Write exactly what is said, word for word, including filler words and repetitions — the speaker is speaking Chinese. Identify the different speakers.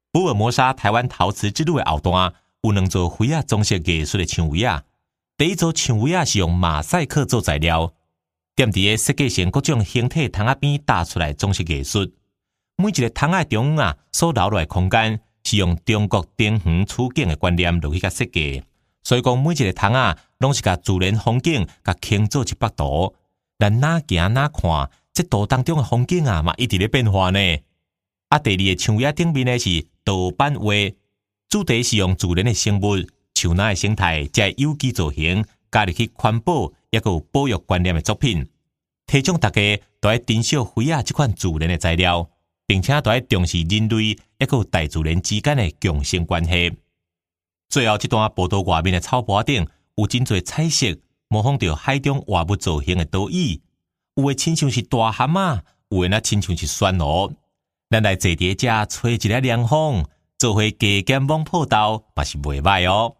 Speaker 1: 福尔摩沙台湾陶瓷之路的后段，有两座灰啊装饰艺术的墙围啊。第一座墙围啊是用马赛克做材料，踮伫个设计成各种形体桶仔边打出来装饰艺术。每一个桶仔中央啊所留落的空间，是用中国丁园取景的观念落去甲设计。所以讲，每一个桶仔拢是甲自然风景甲倾做一幅图，咱哪行哪看，这图当中的风景啊嘛一直咧变化呢。啊，第二个墙围顶面呢是盗版画，主题是用自然的生物、树林的生态，加有机造型，加入去环保，也有保育观念的作品，提倡大家都要珍惜灰啊这款自然的材料，并且都要重视人类也有大自然之间的共生关系。最后，这段步道外面的草坡顶有真侪彩色，模仿着海中活物造型的岛屿，有的亲像是大蛤蟆，有的那亲像是漩涡。咱来坐伫遮吹一个凉风，做伙加减网泡豆，嘛是袂歹哦。